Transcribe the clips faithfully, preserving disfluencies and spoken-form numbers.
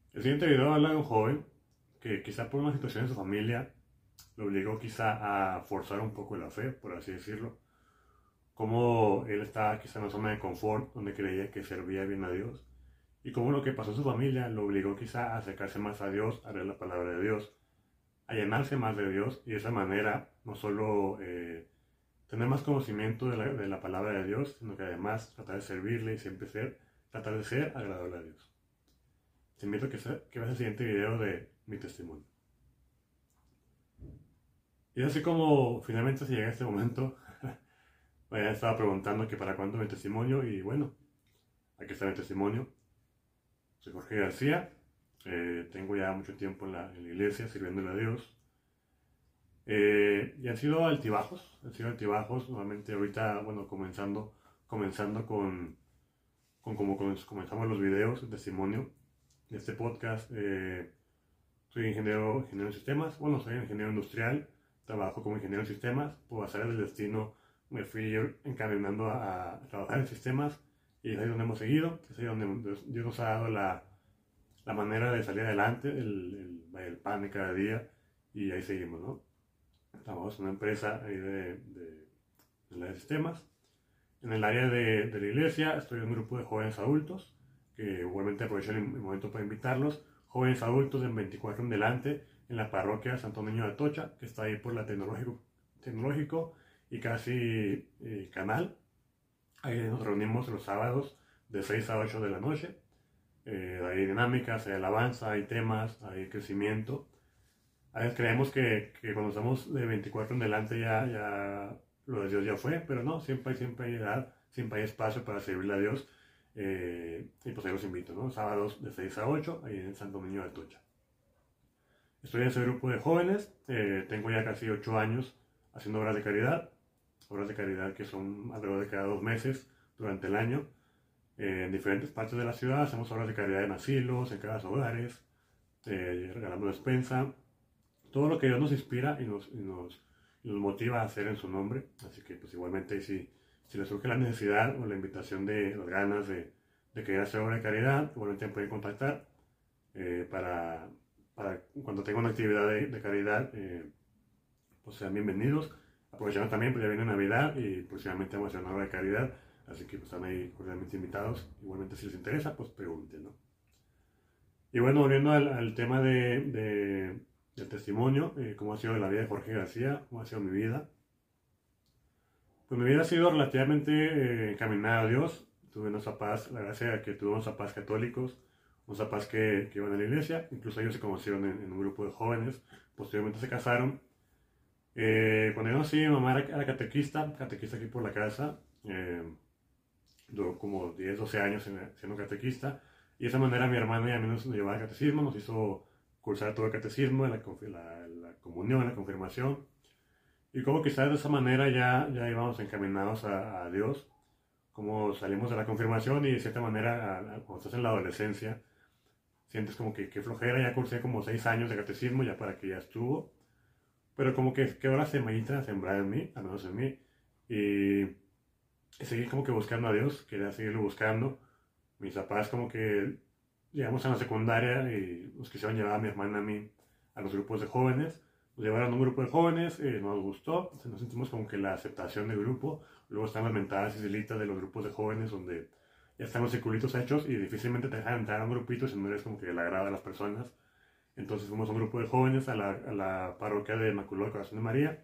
El siguiente video habla de un joven que quizá por una situación en su familia lo obligó quizá a forzar un poco la fe, por así decirlo. Como él estaba quizá en una zona de confort donde creía que servía bien a Dios. Y como lo que pasó en su familia lo obligó quizá a acercarse más a Dios, a leer la palabra de Dios, a llenarse más de Dios y de esa manera no solo eh, tener más conocimiento de la, de la palabra de Dios, sino que además tratar de servirle y siempre ser, tratar de ser agradable a Dios. Te invito a que, que veas el siguiente video de mi testimonio. Y así como finalmente se llega a este momento, me estaba preguntando que para cuándo mi testimonio y bueno, aquí está mi testimonio. Soy Jorge García, eh, tengo ya mucho tiempo en la, en la iglesia sirviéndole a Dios. Eh, y han sido altibajos, han sido altibajos, nuevamente ahorita, bueno, comenzando, comenzando con, con como comenzamos los videos, el testimonio de este podcast. Eh, soy ingeniero, ingeniero en sistemas, bueno, soy ingeniero industrial, trabajo como ingeniero en sistemas, por hacer el destino me fui encaminando a, a trabajar en sistemas y es ahí donde hemos seguido, es ahí donde Dios nos ha dado la, la manera de salir adelante, el, el, el pan de cada día y ahí seguimos, ¿no? Trabajamos en una empresa ahí de, de, de, de sistemas. En el área de, de la iglesia estoy en un grupo de jóvenes adultos, que igualmente aprovecho el, el momento para invitarlos. Jóvenes adultos de veinticuatro en delante, en la parroquia Santo Niño de Atocha, que está ahí por la Tecnológico, tecnológico y casi eh, Canal. Ahí nos reunimos los sábados de seis a ocho de la noche. Eh, hay dinámicas, hay alabanza, hay temas, hay crecimiento. A veces creemos que, que cuando estamos de veinticuatro en delante ya, ya lo de Dios ya fue, pero no, siempre hay, siempre hay edad, siempre hay espacio para servirle a Dios. Eh, y pues ahí los invito, ¿no? Sábados de seis a ocho, ahí en Santo Domingo de Atocha. Estoy en ese grupo de jóvenes, eh, tengo ya casi ocho años haciendo obras de caridad, obras de caridad que son alrededor de cada dos meses durante el año. Eh, en diferentes partes de la ciudad hacemos obras de caridad en asilos, en casas hogares, eh, regalamos despensa, todo lo que Dios nos inspira y nos, y nos, y nos motiva a hacer en su nombre. Así que pues igualmente si, si les surge la necesidad o la invitación de las ganas de, de querer hacer obra de caridad, igualmente me pueden contactar eh, para, para cuando tenga una actividad de, de caridad, eh, pues sean bienvenidos. Aprovechando también, pues ya viene Navidad y próximamente vamos a hacer una obra de caridad, así que pues están ahí cordialmente invitados. Igualmente si les interesa, pues pregunten, ¿no? Y bueno, volviendo al, al tema de, de, del testimonio, eh, cómo ha sido la vida de Jorge García, cómo ha sido mi vida. Pues mi vida ha sido relativamente eh, encaminada a Dios. Tuve unos papás, la gracia de que tuve unos papás católicos, unos papás que, que iban a la iglesia, incluso ellos se conocieron en, en un grupo de jóvenes, posteriormente se casaron. Eh, cuando yo nací, mi mamá era, era catequista, catequista aquí por la casa, eh, duró como diez, doce años siendo catequista. Y de esa manera mi hermana y a mí nos llevaba al catecismo, nos hizo cursar todo el catecismo, en la, la, la comunión, la confirmación. Y como quizás de esa manera ya, ya íbamos encaminados a, a Dios, como salimos de la confirmación y de cierta manera, a, a, cuando estás en la adolescencia, sientes como que, que flojera, ya cursé como seis años de catecismo, ya para que ya estuvo. Pero como que quedó la semillita sembrada en mí, al menos en mí, y, y seguí como que buscando a Dios, quería seguirlo buscando. Mis papás como que llegamos a la secundaria y nos quisieron llevar a mi hermana y a mí a los grupos de jóvenes. Nos llevaron a un grupo de jóvenes, eh, nos gustó, nos sentimos como que la aceptación del grupo. Luego están las mentadas y celitas de los grupos de jóvenes donde ya están los circulitos hechos y difícilmente te dejan entrar a un grupito si no eres como que el agrado a las personas. Entonces fuimos a un grupo de jóvenes a la, a la parroquia de Inmaculado Corazón de María.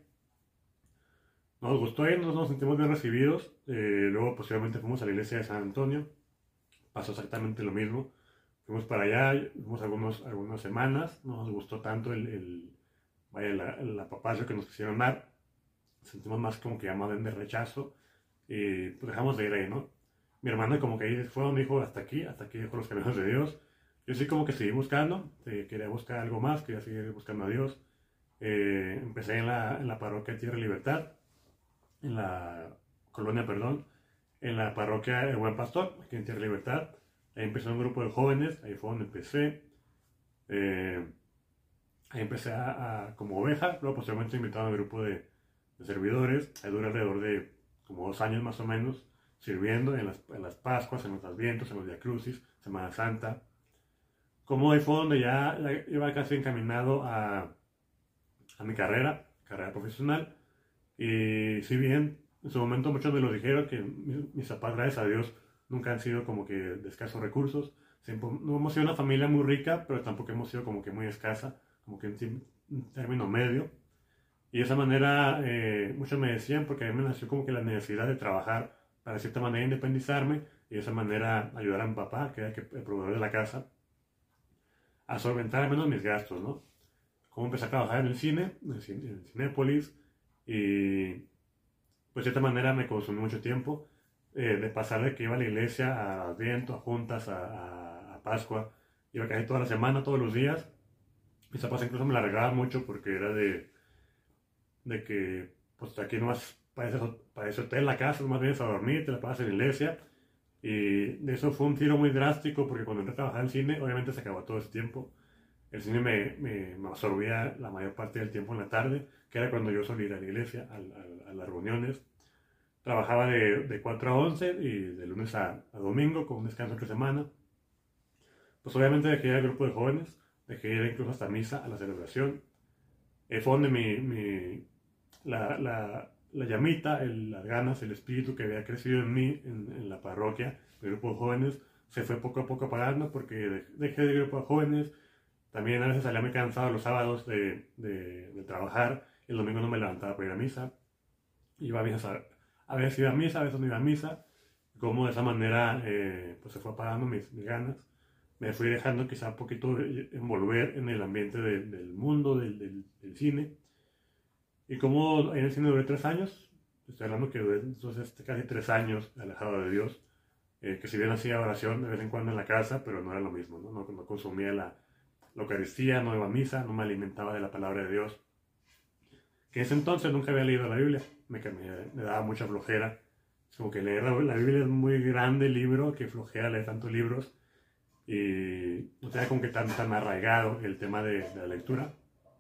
Nos gustó y nos, nos sentimos bien recibidos. Eh, luego posteriormente fuimos a la iglesia de San Antonio. Pasó exactamente lo mismo. Fuimos para allá, fuimos algunos, algunas semanas, no nos gustó tanto el, el, vaya, la, el apapacho que nos quisieron dar. Sentimos más como que llamaban de rechazo y pues dejamos de ir ahí, ¿no? Mi hermana como que ahí fue donde dijo hasta aquí, hasta aquí dejó los caminos de Dios. Yo sí como que seguí buscando, eh, quería buscar algo más, quería seguir buscando a Dios. Eh, empecé en la, en la parroquia Tierra y Libertad, en la colonia, perdón, en la parroquia El Buen Pastor, aquí en Tierra y Libertad. Ahí empezó un grupo de jóvenes, ahí fue donde empecé. Eh, ahí empecé a, a, como oveja, luego posteriormente invitaron al grupo de, de servidores. Ahí duré alrededor de como dos años más o menos, sirviendo en las, en las Pascuas, en los Advientos, en los Via Crucis, Semana Santa. Como ahí fue donde ya, ya iba casi encaminado a, a mi carrera, carrera profesional. Y si bien en su momento muchos me lo dijeron, que mis, mis papás, gracias a Dios, nunca han sido como que de escasos recursos. Siempre, no hemos sido una familia muy rica, pero tampoco hemos sido como que muy escasa, como que en un término medio. Y de esa manera, eh, muchos me decían, porque a mí me nació como que la necesidad de trabajar para de cierta manera independizarme y de esa manera ayudar a mi papá, que era el proveedor de la casa, a solventar al menos mis gastos, ¿no? Como empecé a trabajar en el cine, en, el, en Cinépolis, y pues de cierta manera me consumió mucho tiempo, eh, de pasar de que iba a la iglesia, a Adviento, a juntas, a, a, a Pascua, iba casi toda la semana, todos los días. Mis papás incluso me la regalaban mucho porque era de, de que, pues aquí nomás para eso, para eso te en la casa, nomás vienes a dormir, te la pasas en la iglesia. Y de eso fue un tiro muy drástico porque cuando entré a trabajar en cine, obviamente se acabó todo ese tiempo. El cine me, me, me absorbía la mayor parte del tiempo en la tarde, que era cuando yo solía ir a la iglesia, a, a, a las reuniones. Trabajaba de, de cuatro a once y de lunes a, a domingo con un descanso entre semana. Pues obviamente dejé ir al grupo de jóvenes, dejé ir incluso hasta misa, a la celebración. Eh, fue donde mi, mi, la, la, la llamita, el, las ganas, el espíritu que había crecido en mí, en, en la parroquia, el grupo de jóvenes, se fue poco a poco apagando porque dejé de grupo de jóvenes. También a veces salía muy cansado los sábados de, de, de trabajar, el domingo no me levantaba para ir a misa. Iba a misa, a veces iba a misa, a veces no iba a misa. Como de esa manera eh, pues se fue apagando mis, mis ganas. Me fui dejando quizá un poquito envolver en el ambiente de, del mundo, del, del, del cine. Y como en el cine duré tres años, estoy hablando que duré entonces casi tres años alejado de Dios, eh, que si bien hacía oración de vez en cuando en la casa, pero no era lo mismo, no, no, no consumía la, la Eucaristía, no iba a misa, no me alimentaba de la palabra de Dios. Que en ese entonces nunca había leído la Biblia, me, me, me daba mucha flojera. Es como que leer la, la Biblia es muy grande el libro, que flojera leer tantos libros. Y no tenía como que tan, tan arraigado el tema de, de la lectura.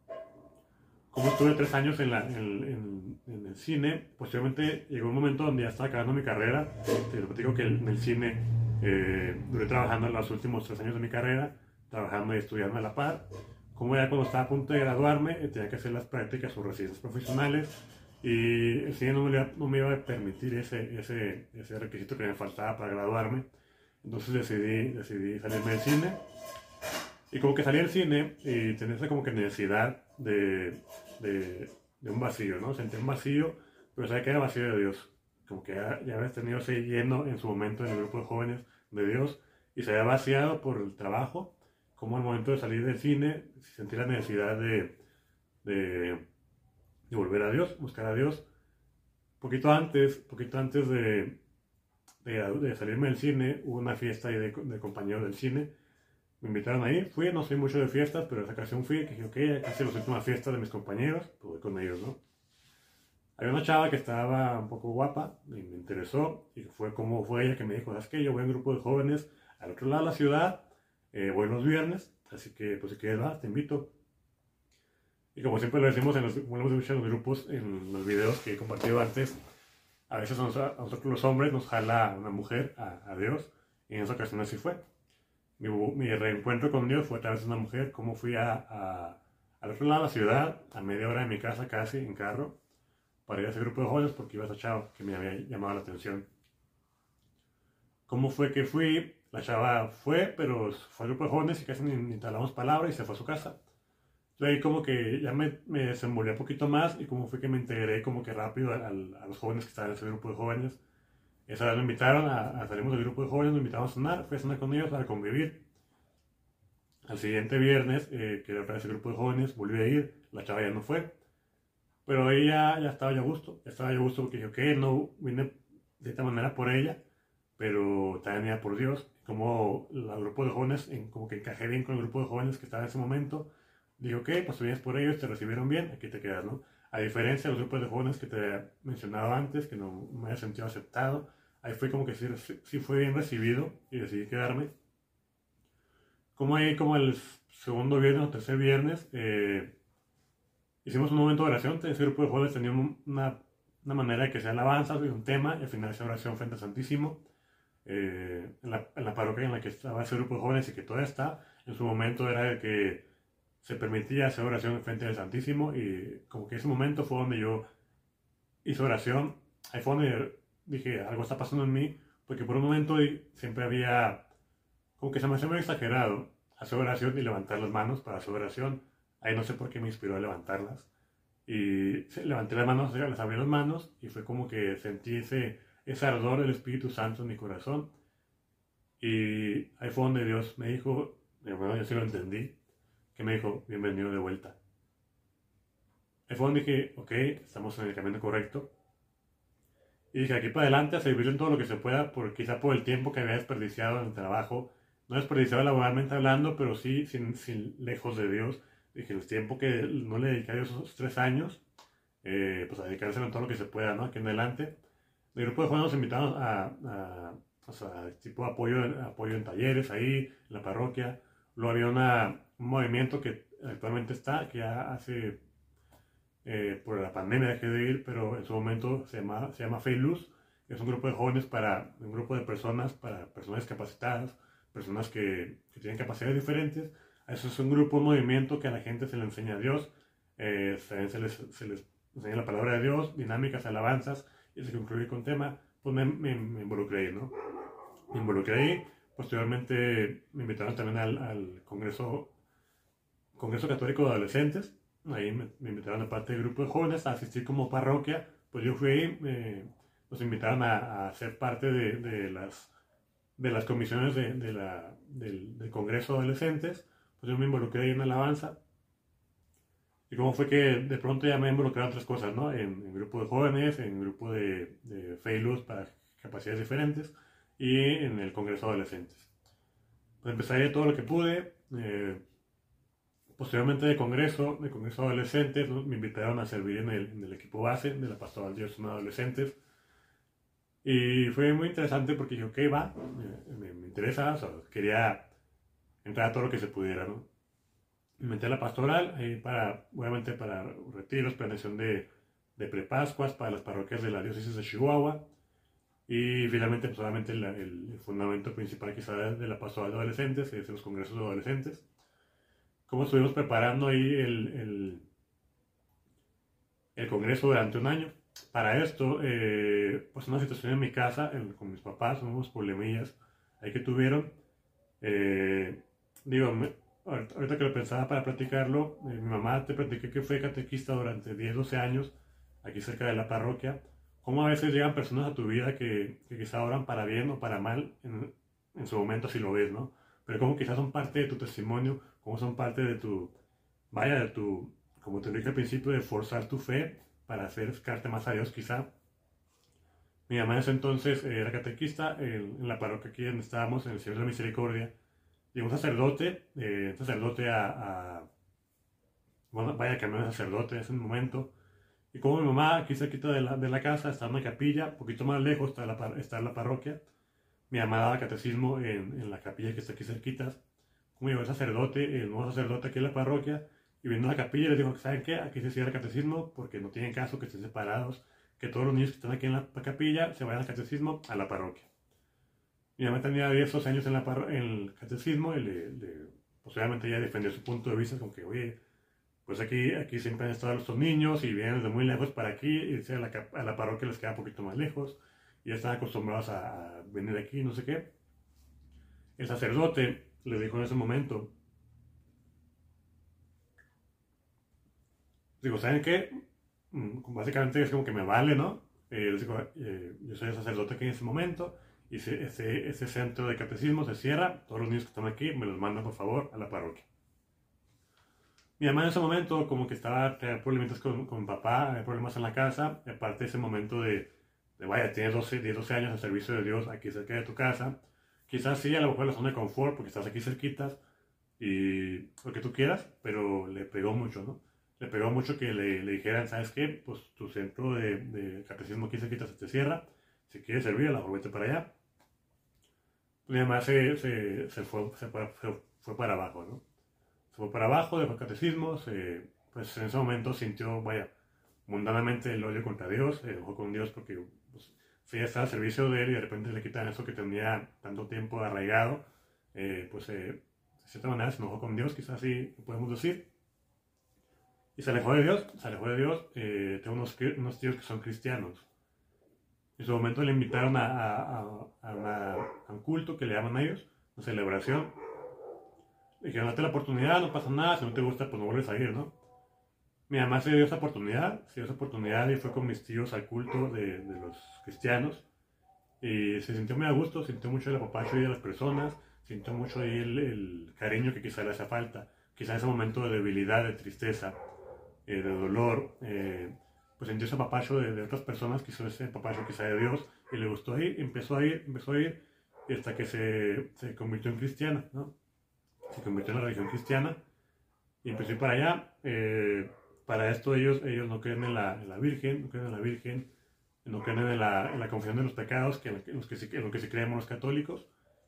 Como estuve tres años en, la, en, en, en el cine, posteriormente llegó un momento donde ya estaba acabando mi carrera. Te lo digo que en el cine eh, duré trabajando en los últimos tres años de mi carrera, trabajando y estudiando a la par. Como ya cuando estaba a punto de graduarme, eh, tenía que hacer las prácticas o residencias profesionales y el cine no me, no me iba a permitir ese, ese, ese requisito que me faltaba para graduarme. Entonces decidí, decidí salirme del cine. Y como que salí del cine y tenía esa como que necesidad de, de, de un vacío, ¿no? Sentí un vacío, pero sabía que era vacío de Dios. Como que ya, ya había tenido ese lleno en su momento en el grupo de jóvenes de Dios y se había vaciado por el trabajo. Como al momento de salir del cine sentí la necesidad de, de, de volver a Dios, buscar a Dios. Poquito antes, poquito antes de, de, de salirme del cine, hubo una fiesta ahí de, de compañeros del cine. Me invitaron ahí, fui, no soy mucho de fiestas, pero esa ocasión fui, que dije, ok, casi las últimas fiestas de mis compañeros, pues voy con ellos, ¿no? Había una chava que estaba un poco guapa, y me interesó, y fue como fue ella que me dijo, ¿sabes qué? Yo voy a un grupo de jóvenes al otro lado de la ciudad, eh, voy los viernes, así que, pues si quieres, va, te invito. Y como siempre lo decimos en los, como lo hemos dicho en los grupos, en los videos que he compartido antes, a veces a nosotros los hombres nos jala una mujer a, a Dios, y en esa ocasión así fue. Mi, mi reencuentro con Dios fue a través de una mujer, como fui a, a, al otro lado de la ciudad, a media hora de mi casa casi, en carro, para ir a ese grupo de jóvenes porque iba esa chava que me había llamado la atención. ¿Cómo fue que fui? La chava fue, pero fue al grupo de jóvenes y casi ni, ni hablamos palabra y se fue a su casa. Yo ahí como que ya me, me desenvolví un poquito más y como fue que me integré como que rápido a, a, a los jóvenes que estaban en ese grupo de jóvenes. Esa vez me invitaron a, a salimos del grupo de jóvenes, me invitaron a cenar, fui a cenar con ellos para convivir. Al siguiente viernes, eh, que era para ese grupo de jóvenes, volví a ir, la chava ya no fue. Pero ella ya estaba ya a gusto, ya estaba ya a gusto porque dije, ok, no vine de esta manera por ella, pero también venía por Dios. Como el grupo de jóvenes, en, como que encajé bien con el grupo de jóvenes que estaba en ese momento, dije, ok, pues tú vienes por ellos, te recibieron bien, aquí te quedas, ¿no? A diferencia de los grupos de jóvenes que te he mencionado antes, que no me había sentido aceptado, ahí fue como que sí, sí fue bien recibido y decidí quedarme. Como ahí, como el segundo viernes o tercer viernes, eh, hicimos un momento de oración. Ese grupo de jóvenes tenía una, una manera de que sea alabanza y un tema, y al final esa oración frente al Santísimo. Eh, en, la, en la parroquia en la que estaba ese grupo de jóvenes y que todavía está, En su momento era el que se permitía hacer oración en frente del Santísimo y como que ese momento fue donde yo hice oración. Ahí fue donde dije, algo está pasando en mí, porque por un momento siempre había, como que se me hacía muy exagerado hacer oración y levantar las manos para hacer oración. Ahí no sé por qué me inspiró a levantarlas. Y sí, levanté las manos, les abrí las manos y fue como que sentí ese, ese ardor del Espíritu Santo en mi corazón. Y ahí fue donde Dios me dijo, bueno, yo sí lo entendí, que me dijo, bienvenido de vuelta. Ahí fue donde dije, ok, estamos en el camino correcto. Y dije, aquí para adelante a servir en todo lo que se pueda, por, quizá por el tiempo que había desperdiciado en el trabajo. No desperdiciado laboralmente hablando, pero sí sin, sin lejos de Dios. Dije, el tiempo que no le dediqué a Dios esos tres años, eh, pues a dedicárselo en todo lo que se pueda, ¿no? Aquí en adelante. El grupo de jóvenes nos invitaron a, a, o sea, tipo apoyo, apoyo en talleres ahí, en la parroquia. Luego había una, un movimiento que actualmente está, que ya hace, eh, por la pandemia dejé de ir, pero en su momento se llama, se llama Fe y Luz. Es un grupo de jóvenes para, un grupo de personas, para personas discapacitadas, personas que, que tienen capacidades diferentes. Eso es un grupo, un movimiento que a la gente se le enseña a Dios, eh, se, se, les, se les enseña la palabra de Dios, dinámicas, alabanzas, y se concluye con tema, pues me, me, me involucré ahí, ¿no? Me involucré ahí. Posteriormente me invitaron también al, al Congreso, Congreso Católico de Adolescentes. Ahí me, me invitaron de parte del grupo de jóvenes a asistir como parroquia. Pues yo fui ahí, eh, nos invitaron a, a ser parte de, de, las, de las comisiones de, de la, del, del Congreso de Adolescentes. Pues yo me involucré ahí en alabanza. Y cómo fue que de pronto ya me he involucrado en otras cosas, ¿no? En, en grupo de jóvenes, en grupo de, de Fe y Luz para capacidades diferentes y en el Congreso de Adolescentes. Pues empecé a ir todo lo que pude. Eh, posteriormente de Congreso, de Congreso de Adolescentes, ¿no? Me invitaron a servir en el, en el equipo base de la Pastoral Diocesana de Adolescentes. Y fue muy interesante porque dije, ok, va, me, me, me interesa, o sea, quería entrar a todo lo que se pudiera, ¿no? Me metí a la pastoral, eh, para, obviamente para retiros, planeación de, de prepascuas para las parroquias de la diócesis de Chihuahua. Y finalmente, pues obviamente el, el, fundamento principal quizá de la pastoral de adolescentes es los congresos de adolescentes. Cómo estuvimos preparando ahí el, el, el congreso durante un año. Para esto, eh, pues una situación en mi casa, en, con mis papás, unos problemillas ahí que tuvieron. Eh, digo, me, ahorita que lo pensaba para platicarlo, eh, mi mamá te platiqué que fue catequista durante diez, doce años, aquí cerca de la parroquia. Cómo a veces llegan personas a tu vida que, que quizá oran para bien o para mal, en, en su momento si lo ves, ¿no? Pero como quizás son parte de tu testimonio, como son parte de tu, vaya, de tu, como te dije al principio, de forzar tu fe para acercarte más a Dios quizá. Mi mamá en ese entonces eh, era catequista en, en la parroquia aquí donde estábamos, en el Señor de la Misericordia. Llegó un sacerdote, eh, un sacerdote a, a, bueno, vaya que no era sacerdote en ese momento. Y como mi mamá aquí cerquita de la, de la casa está en una capilla, un poquito más lejos está la, está la parroquia. Mi mamá daba catecismo en, en la capilla que está aquí cerquita. Como llegó el sacerdote, el nuevo sacerdote aquí en la parroquia, y viendo la capilla les dijo, ¿saben qué? Aquí se cierra el catecismo porque no tienen caso que estén separados, que todos los niños que están aquí en la capilla se vayan al catecismo a la parroquia. Mi mamá tenía diez, doce años en, la en el catecismo y le, le, pues obviamente ella defendió su punto de vista con que, oye, pues aquí, aquí siempre han estado estos niños y vienen desde muy lejos para aquí, irse a la, a la parroquia les queda un poquito más lejos y ya están acostumbrados a, a venir aquí, no sé qué. El sacerdote le dijo en ese momento, digo, ¿saben qué? Básicamente es como que me vale, ¿no? Eh, les digo, eh, yo soy el sacerdote aquí en ese momento y ese, ese, ese centro de catecismo se cierra, todos los niños que están aquí me los mandan por favor a la parroquia. Mi mamá en ese momento como que estaba, tenía problemas con, con mi papá, había problemas en la casa, y aparte de ese momento de, de vaya, tienes doce, diez, doce años de servicio de Dios aquí cerca de tu casa, quizás sí, a lo mejor la zona de confort, porque estás aquí cerquitas, y lo que tú quieras, pero le pegó mucho, ¿no? Le pegó mucho que le, le dijeran, ¿sabes qué? Pues tu centro de, de catecismo aquí cerquita se te cierra, si quieres servir, a lo mejor vete para allá. Pues mi mamá se, se, se, fue, se, fue, se fue para abajo, ¿no? Se fue para abajo, dejó el catecismo, se, pues en ese momento sintió, vaya, mundanamente el odio contra Dios, se enojó con Dios porque pues, si ella estaba al servicio de él y de repente le quitan eso que tenía tanto tiempo arraigado, eh, pues eh, de cierta manera se enojó con Dios, quizás así podemos decir. Y se alejó de Dios, se alejó de Dios. Eh, tengo unos, unos tíos que son cristianos. En su momento le invitaron a, a, a, a, una, a un culto que le llaman a ellos, una celebración. Le dijeron, date la oportunidad, no pasa nada, si no te gusta, pues no vuelves a ir, ¿no? Mi mamá se dio esa oportunidad, se dio esa oportunidad y fue con mis tíos al culto de, de los cristianos. Y se sintió muy a gusto, sintió mucho el apapacho de las personas, sintió mucho ahí el, el cariño que quizá le hacía falta. Quizá en ese momento de debilidad, de tristeza, eh, de dolor, eh, pues sintió ese apapacho de, de otras personas, quizá ese apapacho quizá de Dios, y le gustó ir, empezó a ir, empezó a ir, y hasta que se, se convirtió en cristiana, ¿no? Se convirtió en la religión cristiana, y empezó a ir para allá. Eh, para esto ellos, ellos no creen en la, en la Virgen, no creen en la Virgen, no creen en la, en la confesión de los pecados, que en, los que se, en lo que se creemos los católicos.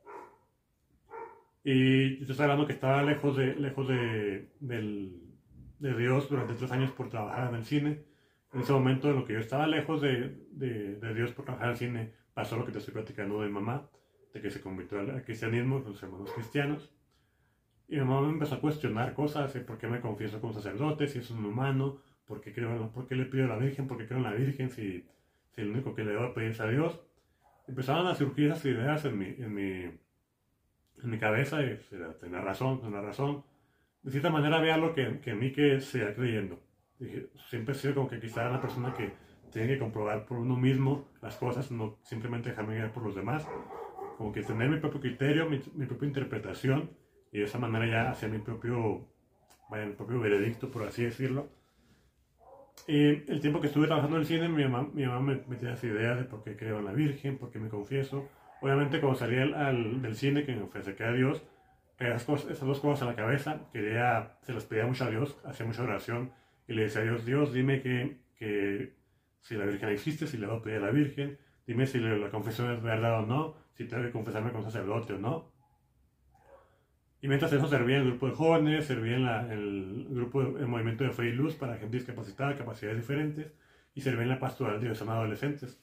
Y yo estoy hablando que estaba lejos de, lejos de, del, de Dios durante tres años por trabajar en el cine. En ese momento en lo que yo estaba lejos de, de, de Dios por trabajar en el cine, pasó lo que te estoy platicando de mi mamá, de que se convirtió al cristianismo, los hermanos cristianos. Y mi mamá me empezó a cuestionar cosas, ¿eh? ¿Por qué me confieso con sacerdotes si es un humano? ¿Por qué, creo, ¿Por qué le pido a la Virgen? ¿Por qué creo en la Virgen si, si lo único que le debo pedir es a Dios? Empezaban a surgir esas ideas en mi, en mi, en mi cabeza y tenía razón, tenía razón. De cierta manera había algo que, que en mí que seguía creyendo. Dije, siempre he sido como que quizá una persona que tiene que comprobar por uno mismo las cosas, no simplemente dejarme guiar por los demás. Como que tener mi propio criterio, mi, mi propia interpretación, y de esa manera ya hacer mi propio, vaya, mi propio veredicto, por así decirlo. Y el tiempo que estuve trabajando en el cine, mi mamá, mi mamá me metía esa idea de por qué creo en la Virgen, por qué me confieso. Obviamente cuando salí al, al, del cine, que me acerqué a Dios, esas, cosas, esas dos cosas en la cabeza, quería, se las pedía mucho a Dios, hacía mucha oración, y le decía a Dios, Dios, dime que, que si la Virgen existe, si le voy a pedir a la Virgen, dime si la confesión es verdad o no, si tengo que confesarme con sacerdote o no. Y mientras eso servía en el grupo de jóvenes, servía en, la, en el grupo, de, el movimiento de Fe y Luz para gente discapacitada, capacidades diferentes, y servía en la pastoral de Dios adolescentes.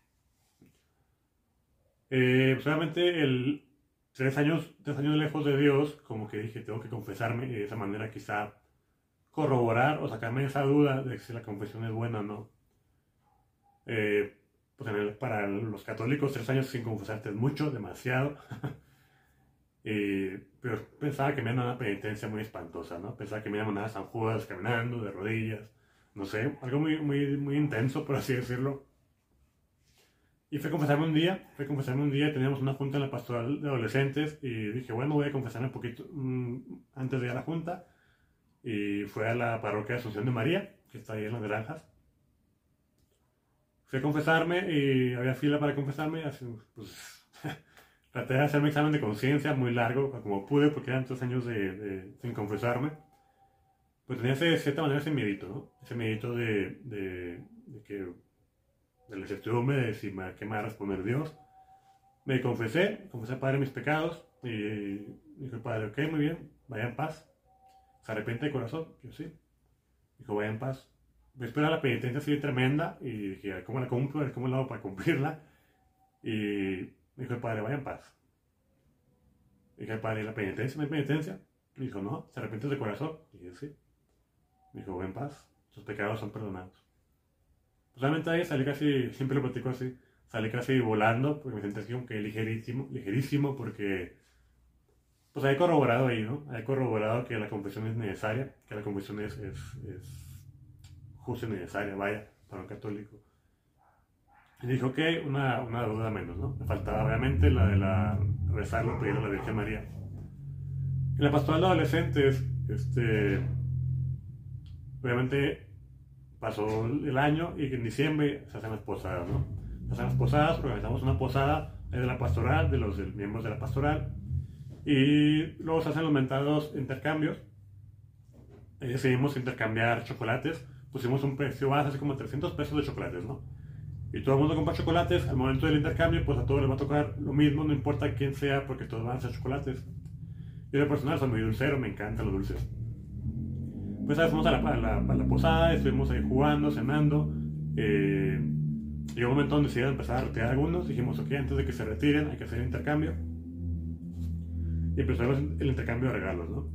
Eh, pues obviamente, el, tres, años, tres años lejos de Dios, como que dije, tengo que confesarme, y de esa manera quizá corroborar o sacarme esa duda de si la confesión es buena o no. Eh, pues en el, para los católicos, tres años sin confesarte es mucho, demasiado. Y, pero pensaba que me iban a una penitencia muy espantosa, ¿no? Pensaba que me iban a mandar a San Judas caminando, de rodillas, no sé, algo muy, muy, muy intenso, por así decirlo. Y fui a confesarme un día, fui a confesarme un día, teníamos una junta en la pastoral de adolescentes, y dije, bueno, voy a confesarme un poquito mmm, antes de ir a la junta. Y fue a la parroquia de Asunción de María, que está ahí en Las Granjas. Fui a confesarme y había fila para confesarme, así, pues... Traté de hacer mi examen de conciencia muy largo, como pude, porque eran tres años de, de, sin confesarme. Pues tenía ese, de cierta manera ese miedito, ¿no? Ese miedito de, de, de que, de la incertidumbre de si me, qué me va a responder Dios. Me confesé, confesé al Padre mis pecados, y dijo el Padre, ok, muy bien, vaya en paz. ¿Se arrepiente de corazón? Yo sí. Dijo, vaya en paz. Después era la penitencia así tremenda, y dije, ¿cómo la cumplo? ¿Cómo la hago para cumplirla? Y... me dijo el Padre, vaya en paz. Dije al Padre, ¿la penitencia no hay penitencia? Me dijo, no, ¿se arrepientes de corazón? Y dije, sí. Me dijo, vaya en paz, tus pecados son perdonados. Pues realmente ahí salí casi, siempre lo platico así, salí casi volando, porque me sentí así como que ligerísimo, ligerísimo, porque pues he corroborado ahí, ¿no? He corroborado que la confesión es necesaria, que la confesión es, es, es justa y necesaria, vaya, para un católico. Y dije, ok, una, una duda menos, ¿no? Me faltaba obviamente la de la rezarlo, pedirle a la Virgen María. En la pastoral de adolescentes, este, obviamente pasó el año y en diciembre se hacen las posadas, ¿no? Se hacen las posadas, organizamos una posada de la pastoral, de los miembros de la pastoral, y luego se hacen los mentados intercambios. Y decidimos intercambiar chocolates, pusimos un precio base, así como trescientos pesos de chocolates, ¿no? Y todo el mundo compra chocolates, al momento del intercambio, pues a todos les va a tocar lo mismo, no importa quién sea, porque todos van a ser chocolates. Yo de personal soy muy dulcero, me encantan los dulces. Pues ¿sabes? Fuimos a la, a, la, a la posada, estuvimos ahí jugando, cenando. Eh, llegó un momento donde decidieron empezar a retirar algunos, dijimos, ok, antes de que se retiren hay que hacer el intercambio. y empezamos el intercambio de regalos, ¿no?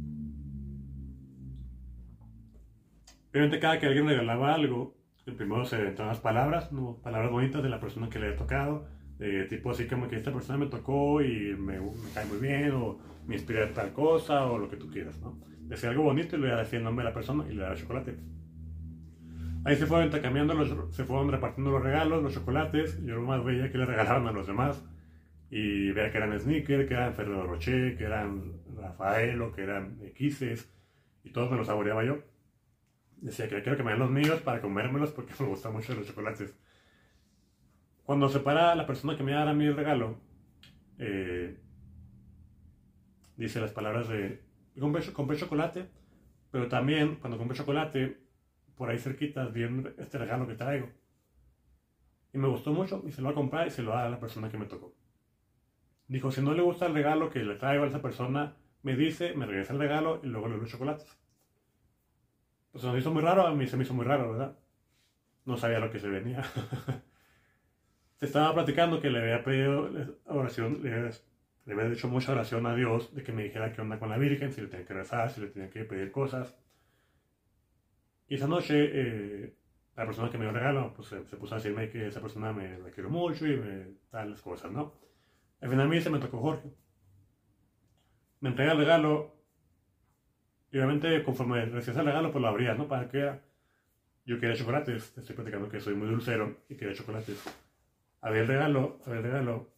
Obviamente cada que alguien regalaba algo, el primero se aventaban las palabras, ¿no? Palabras bonitas de la persona que le había tocado, de tipo así como que esta persona me tocó y me, me cae muy bien, o me inspira de tal cosa, o lo que tú quieras, ¿no? Decía algo bonito y le decía el nombre de la persona y le daba chocolate. Ahí se fueron intercambiando, los, se fueron repartiendo los regalos, los chocolates. Yo más veía que le regalaban a los demás. Y veía que eran Snickers, que eran Ferrero Rocher, que eran Rafaelo, que eran X's. Y todos me los saboreaba yo. Decía que quiero que me den los míos para comérmelos porque me gustan mucho los chocolates. Cuando se para la persona que me iba a dar a mí el regalo, eh, dice las palabras de: compré, compré chocolate, pero también cuando compré chocolate, por ahí cerquita vi este regalo que traigo. Y me gustó mucho y se lo va a comprar y se lo da a la persona que me tocó. Dijo, si no le gusta el regalo que le traigo a esa persona, me dice, me regresa el regalo y luego le doy los chocolates. Pues se nos hizo muy raro, a mí se me hizo muy raro, ¿verdad? No sabía lo que se venía. Se estaba platicando que le había pedido oración, le había, le había dicho mucha oración a Dios de que me dijera qué onda con la Virgen, si le tenía que rezar, si le tenía que pedir cosas. Y esa noche, eh, la persona que me dio el regalo, pues se, se puso a decirme que esa persona me la quiero mucho y me tales cosas, ¿no? Al final a mí se me tocó Jorge. Me entrega el regalo y obviamente conforme recibes el regalo, pues lo abrías, ¿no? Para que yo quería chocolates. Te estoy platicando que soy muy dulcero y quería chocolates. Abrí el regalo, abrí el regalo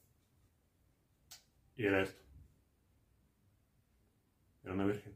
y era esto. Era una virgen.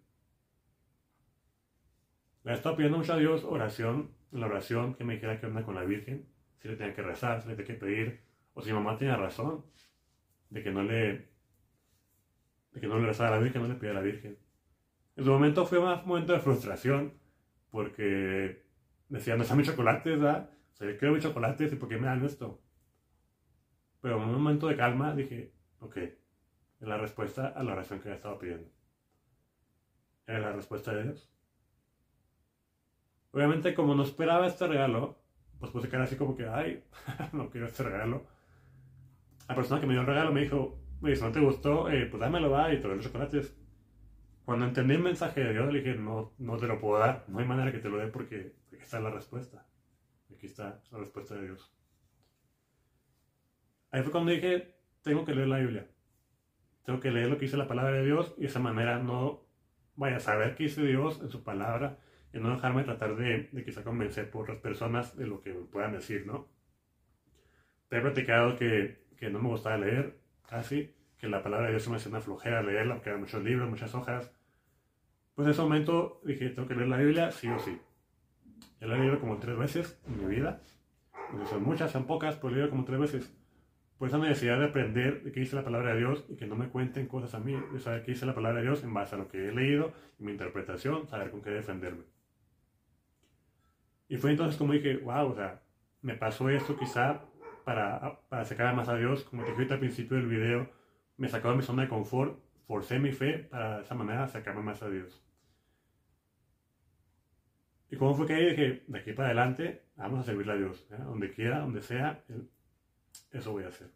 Le estaba pidiendo mucho a Dios oración, en la oración que me dijera qué onda con la Virgen, si le tenía que rezar, si le tenía que pedir, o si mi mamá tenía razón de que no le, de que no le rezara a la Virgen, no le pedía a la Virgen. En su momento fue más un momento de frustración, porque decía, no están mis chocolates, ¿verdad? O sea, yo quiero mis chocolates, ¿y por qué me dan esto? Pero en un momento de calma dije, ok, es la respuesta a la oración que le estaba pidiendo. Era la respuesta de Dios. Obviamente, como no esperaba este regalo, pues puse cara así como que, ay, no quiero este regalo. La persona que me dio el regalo me dijo, si no te gustó, eh, pues dámelo, va, y te doy los chocolates. Cuando entendí el mensaje de Dios, le dije, no, no te lo puedo dar, no hay manera que te lo dé porque aquí está la respuesta. Aquí está la respuesta de Dios. Ahí fue cuando dije, tengo que leer la Biblia. Tengo que leer lo que dice la palabra de Dios y de esa manera no vaya a saber qué dice Dios en su palabra y no dejarme tratar de, de quizá convencer por otras personas de lo que me puedan decir, ¿no? Te he platicado que, que no me gustaba leer casi, que la palabra de Dios se me hacía una flojera leerla, porque eran muchos libros, muchas hojas. Pues en ese momento dije, tengo que leer la Biblia, sí o sí. Ya la he leído como tres veces en mi vida. No son muchas, son pocas, pero la he leído como tres veces. Por esa necesidad de aprender de qué dice la palabra de Dios y que no me cuenten cosas a mí, de saber qué dice la palabra de Dios en base a lo que he leído y mi interpretación, saber con qué defenderme. Y fue entonces como dije, wow, o sea, me pasó esto quizá para, para sacar más a Dios, como te dije al principio del video, me sacó de mi zona de confort, forcé mi fe para de esa manera sacarme más a Dios. Y como fue que ahí dije, de aquí para adelante, vamos a servirle a Dios, ¿eh? Donde quiera, donde sea, eso voy a hacer.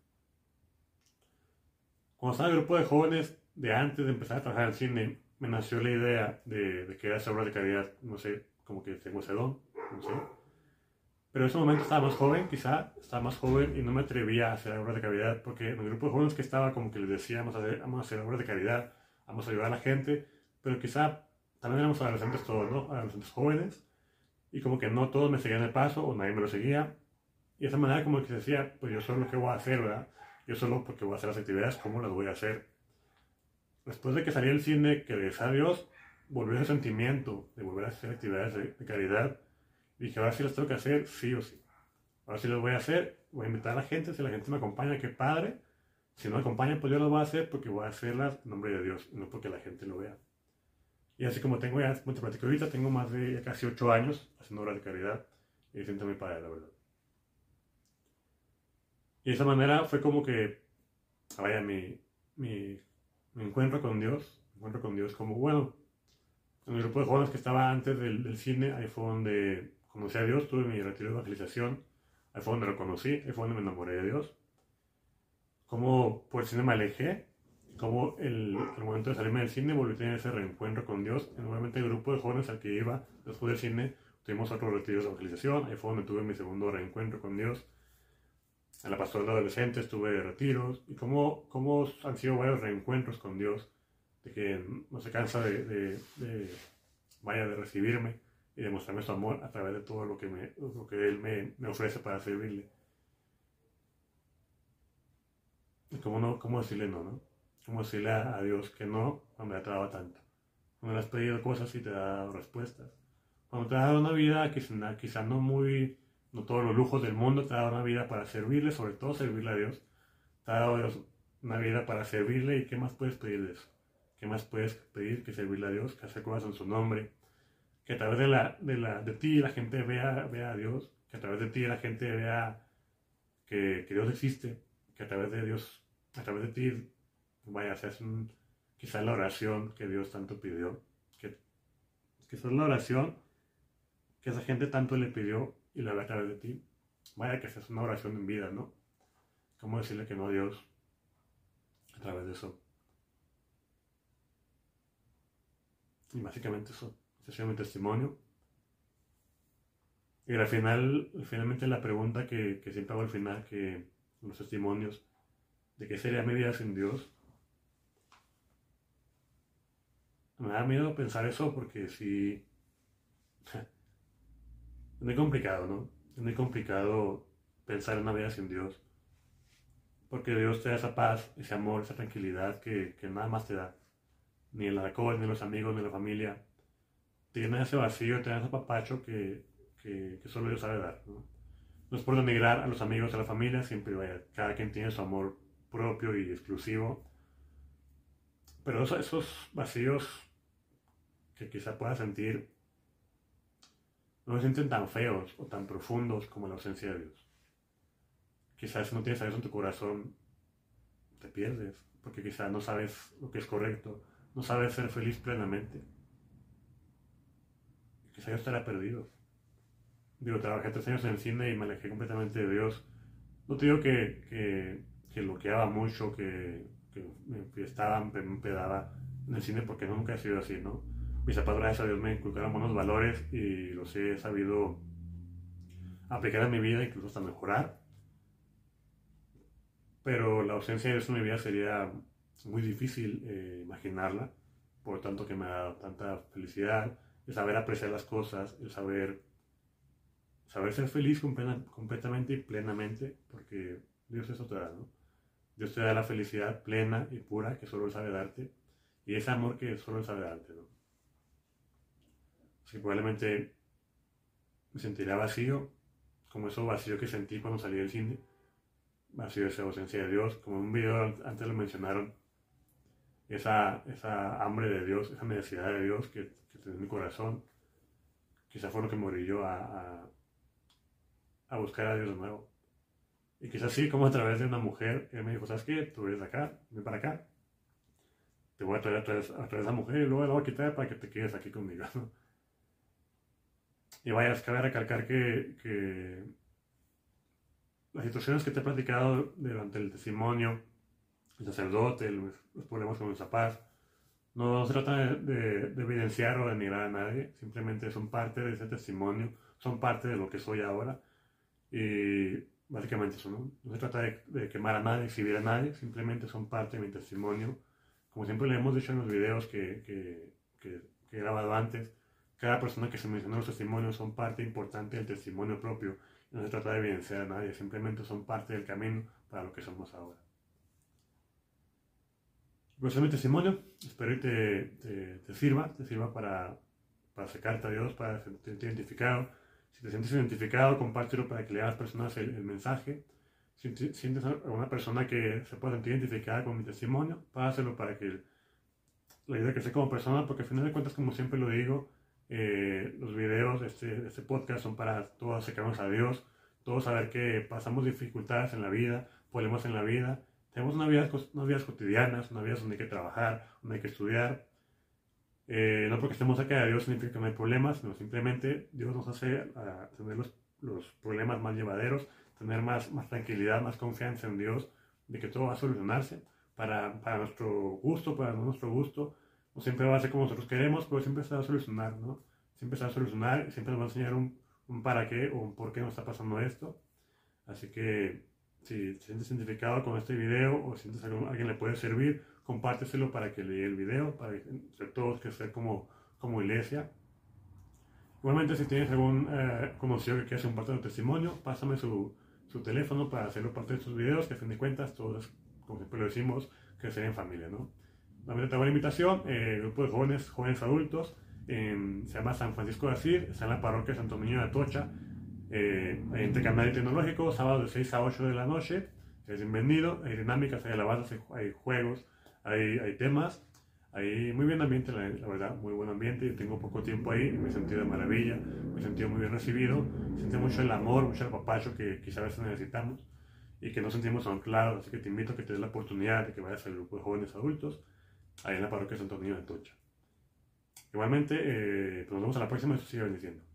Cuando estaba en el grupo de jóvenes, de antes de empezar a trabajar en cine, me nació la idea de, de querer hacer obras de caridad, no sé, como que tengo ese don, no sé. Pero en ese momento estaba más joven, quizá, estaba más joven y no me atrevía a hacer obras de caridad, porque en el grupo de jóvenes que estaba como que les decía, vamos a hacer, vamos a hacer obras de caridad, vamos a ayudar a la gente, pero quizá también éramos adolescentes todos, ¿no? Adolescentes jóvenes, y como que no todos me seguían el paso, o nadie me lo seguía, y de esa manera como que se decía, pues yo solo lo que voy a hacer, ¿verdad? Yo solo porque voy a hacer las actividades, ¿cómo las voy a hacer? Después de que salí del cine, que regresé a Dios, volvió ese sentimiento de volver a hacer actividades de, de caridad. Y dije, ahora sí las tengo que hacer, sí o sí. Ahora sí las voy a hacer, voy a invitar a la gente, si la gente me acompaña, qué padre. Si no me acompaña, pues yo las voy a hacer porque voy a hacerlas en nombre de Dios, no porque la gente lo vea. Y así como tengo ya, como te platico ahorita, tengo más de ya casi ocho años haciendo obras de caridad y me siento muy padre, la verdad. Y de esa manera fue como que, vaya, mi, mi, mi encuentro con Dios, mi encuentro con Dios como, bueno, en el grupo de jóvenes que estaba antes del, del cine, ahí fue donde conocí a Dios, tuve mi retiro de evangelización, ahí fue donde lo conocí, ahí fue donde me enamoré de Dios. Como por el cine me alejé, como el, el momento de salirme del cine volví a tener ese reencuentro con Dios. Y nuevamente el grupo de jóvenes al que iba después del cine, tuvimos otros retiros de evangelización, ahí fue donde tuve mi segundo reencuentro con Dios. En la pastoral de adolescentes tuve retiros, y cómo, cómo han sido varios reencuentros con Dios, de que no se cansa de, de, de, vaya, de recibirme y de mostrarme su amor a través de todo lo que, me, lo que Él me, me ofrece para servirle. Y cómo, no, cómo decirle no, ¿no? Cómo decirle a, a Dios que no cuando ya te daba tanto. Cuando le has pedido cosas y te ha dado respuestas. Cuando te ha dado una vida quizá, quizá no muy, no todos los lujos del mundo, te ha dado una vida para servirle, sobre todo servirle a Dios. Te ha dado Dios una vida para servirle, y ¿qué más puedes pedir de eso? ¿Qué más puedes pedir que servirle a Dios? Que hacer cosas en su nombre. Que a través de, la, de, la, de ti la gente vea, vea a Dios. Que a través de ti la gente vea que, que Dios existe. Que a través de Dios, a través de ti, vaya, seas un, quizás la oración que Dios tanto pidió. Que, que esa es la oración que esa gente tanto le pidió y la ve a través de ti. Vaya, que esa es una oración en vida, ¿no? ¿Cómo decirle que no a Dios a través de eso? Y básicamente eso, ese ha sido mi testimonio. Y al final, finalmente la pregunta que, que siempre hago al final, que en los testimonios, de qué sería mi vida sin Dios, me da miedo pensar eso, porque si... es muy complicado, ¿no? Es muy complicado pensar en una vida sin Dios, porque Dios te da esa paz, ese amor, esa tranquilidad que, que nada más te da. Ni el alcohol, ni los amigos, ni la familia. Te llena ese vacío, te da ese apapacho que, que, que solo Dios sabe dar, ¿no? No es por denigrar a los amigos, a la familia, siempre vaya, cada quien tiene su amor propio y exclusivo. Pero esos, esos vacíos que quizá puedas sentir no se sienten tan feos o tan profundos como la ausencia de Dios. Quizás si no tienes a Dios en tu corazón, te pierdes, porque quizás no sabes lo que es correcto, no sabes ser feliz plenamente. Quizás yo estará perdido. Digo, trabajé tres años en el cine y me alejé completamente de Dios. No te digo que, que, que loqueaba mucho, que, que me fiestaba, me empedaba en el cine, porque nunca he sido así, ¿no? Mis papás, gracias a Dios, me inculcaron buenos valores y los he sabido aplicar en mi vida, incluso hasta mejorar. Pero la ausencia de Dios en mi vida sería muy difícil eh, imaginarla, por tanto que me ha dado tanta felicidad, el saber apreciar las cosas, el saber, saber ser feliz completamente y plenamente, porque Dios eso te da, ¿no? Dios te da la felicidad plena y pura que solo Él sabe darte, y ese amor que solo Él sabe darte, ¿no? Así que probablemente me sentiría vacío, como ese vacío que sentí cuando salí del cine, vacío de esa ausencia de Dios, como en un video antes lo mencionaron, esa, esa hambre de Dios, esa necesidad de Dios que, que tenía en mi corazón, quizás fue lo que me orilló a, a, a buscar a Dios de nuevo. Y quizás sí, como a través de una mujer, Él me dijo, ¿sabes qué? Tú eres de acá, ven para acá, te voy a traer a través, a través de esa mujer y luego la voy a quitar para que te quedes aquí conmigo, ¿no? Y vaya, es cabe recalcar que, que las situaciones que te he platicado durante el testimonio, el sacerdote, los, los problemas con los papás, no se trata de, de, de evidenciar o de denigrar a nadie, simplemente son parte de ese testimonio, son parte de lo que soy ahora, y básicamente eso, ¿no? No se trata de, de quemar a nadie, exhibir a nadie, simplemente son parte de mi testimonio. Como siempre le hemos dicho en los videos que, que, que, que he grabado antes, cada persona que se menciona en los testimonios son parte importante del testimonio propio. No se trata de evidenciar a nadie, simplemente son parte del camino para lo que somos ahora. Pues es mi testimonio, espero que te, te, te sirva, te sirva para, para acercarte a Dios, para sentirte identificado. Si te sientes identificado, compártelo para que le hagas a las personas el, el mensaje. Si sientes a una persona que se pueda sentir identificada con mi testimonio, pásalo para que la ayude a crecer como persona, porque al final de cuentas, como siempre lo digo, eh, los videos de este, de este podcast son para todos acercarnos a Dios, todos saber que pasamos dificultades en la vida, problemas en la vida, tenemos una vida, unas vidas cotidianas, unas vidas donde hay que trabajar, donde hay que estudiar. Eh, no porque estemos cerca de Dios significa que no hay problemas, sino simplemente Dios nos hace uh, tener los, los problemas más llevaderos, tener más, más tranquilidad, más confianza en Dios, de que todo va a solucionarse, para, para nuestro gusto, para nuestro gusto. No siempre va a ser como nosotros queremos, pero siempre se va a solucionar, ¿no? Siempre se va a solucionar y siempre nos va a enseñar un, un para qué o un por qué nos está pasando esto. Así que si te sientes identificado con este video o sientes que a alguien le puede servir, compárteselo para que lea el video, para que entre todos crecer como, como iglesia. Igualmente, si tienes algún eh, conocido que quiera hacer un parte de tu testimonio, pásame su, su teléfono para hacerlo parte de tus videos, que a fin de cuentas todos, como siempre lo decimos, crecer en familia, ¿no? Nuevamente te hago la invitación, eh, el grupo de jóvenes, jóvenes adultos, eh, se llama San Francisco de Asís, está en la parroquia Santo Domingo de Atocha, eh, hay intercambio tecnológico, sábado de seis a ocho de la noche, es bienvenido, hay dinámicas, hay alabanzas, hay, hay juegos, hay, hay temas. Ahí muy buen ambiente, la, la verdad, muy buen ambiente. Yo tengo poco tiempo ahí y me he sentido de maravilla, me he sentido muy bien recibido. Sentí mucho el amor, mucho el apapacho que quizás a veces necesitamos y que no sentimos anclados. Así que te invito a que te des la oportunidad de que vayas al grupo de jóvenes adultos ahí en la parroquia Santo Niño de Atocha. Igualmente, eh, pues nos vemos a la próxima y se sigue bendiciendo.